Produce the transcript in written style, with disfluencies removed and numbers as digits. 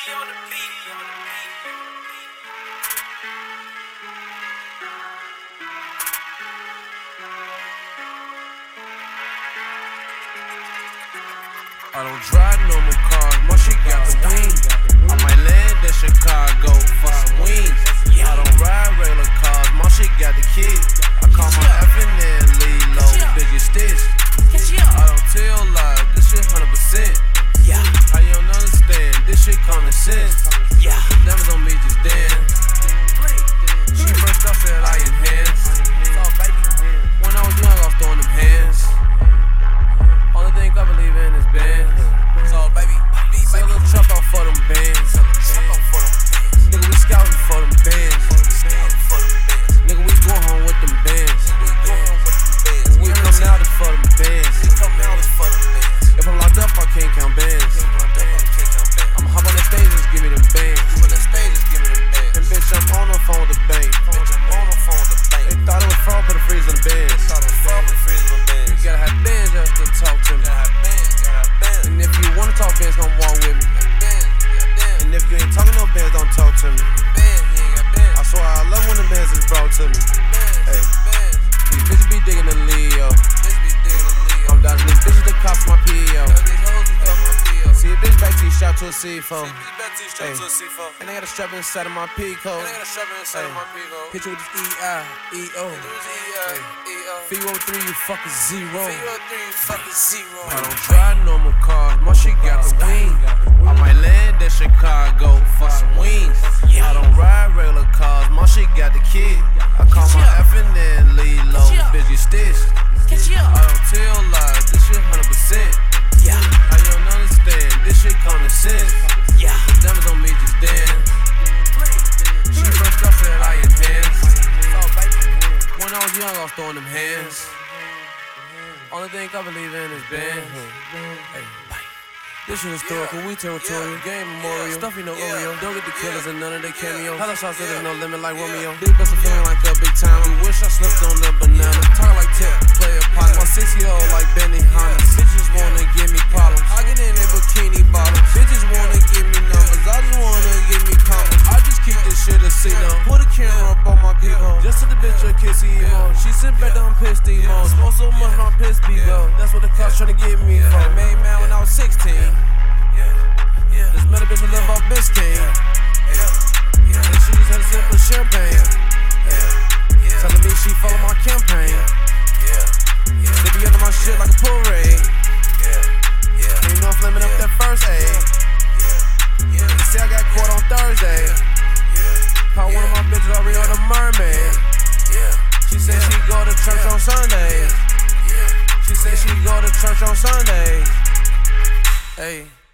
I don't drive normal cars, my shit got the wings. I might land in Chicago for some wings. I don't ride regular cars, my shit got the kid. I call my effing in Lilo, biggest stitch. I don't tell lies, this shit 100%. How you don't understand, this shit common sense. Diamonds on me just dance. She first off said I enhance. When I was young, I was throwing them hands. Only thing I believe in is bands. So baby, sell a truck out for them bands. Nigga, we scouting for them bands. Nigga, we going home with them bands. We come out is for them bands. If I'm locked up, I can't count bands. I'ma hop on the stage, just give me them bands. And bitch, I'm on the phone with the bank. They thought it was fraud, put a freeze on the bands. You gotta have bands just to talk to me. And if you wanna talk bands, come walk with me. And if you ain't talking no bands, don't talk to me. I swear I love when the bands is brought to me. Hey, these bitches be digging the Leo. I'm dodging these bitches that cost my P.O. See a bitch back to you, shot to a C4. Hey, and I got a strap inside of my P-code. Hit you with this E-I-E-O. Feed you over 3, you fucking zero. I don't drive normal cars, my shit got the wings. I might land in Chicago for some wings. I don't ride regular cars, my shit got the kid. I call my effing in Lilo, bitch get stitched. I don't tell lies, this shit 100%. How you don't understand, this shit common sense. Diamonds on me just dance. She first off said I enhance. When I was young, I was throwing them hands. Only thing I believe in is bands. Hey. This shit historical, we territorial, game memorial. Stuffy no Oreo, don't get the killers and none of their cameo. Hello shots, there's no limit like Romeo. Big best of feeling like a big time. We wish I slipped on the banana. Talk like tip, play a pot. My 6-year-old like Benny Hanna. Bitches wanna give me problems. I get in their bikini bottoms. Bitches wanna give me numbers. I just wanna give me comments. I just keep this shit a C-no. Put a camera up on my people. Just to the bitch a kiss emo. She sit back down pissed emo. Smoke so much my piss be go. That's what the cops tryna get me for. I made mad when I was 16. This metal bitch will live off Biscayne. And she just had a sip of champagne. Telling me she follow my campaign. They be under my shit like a parade. And you know I'm flaming up that first aid. They say I got caught on Thursday. Caught one of my bitches already on the mermaid. She said she go to church on Sundays. She said she go to church on Sundays. Hey.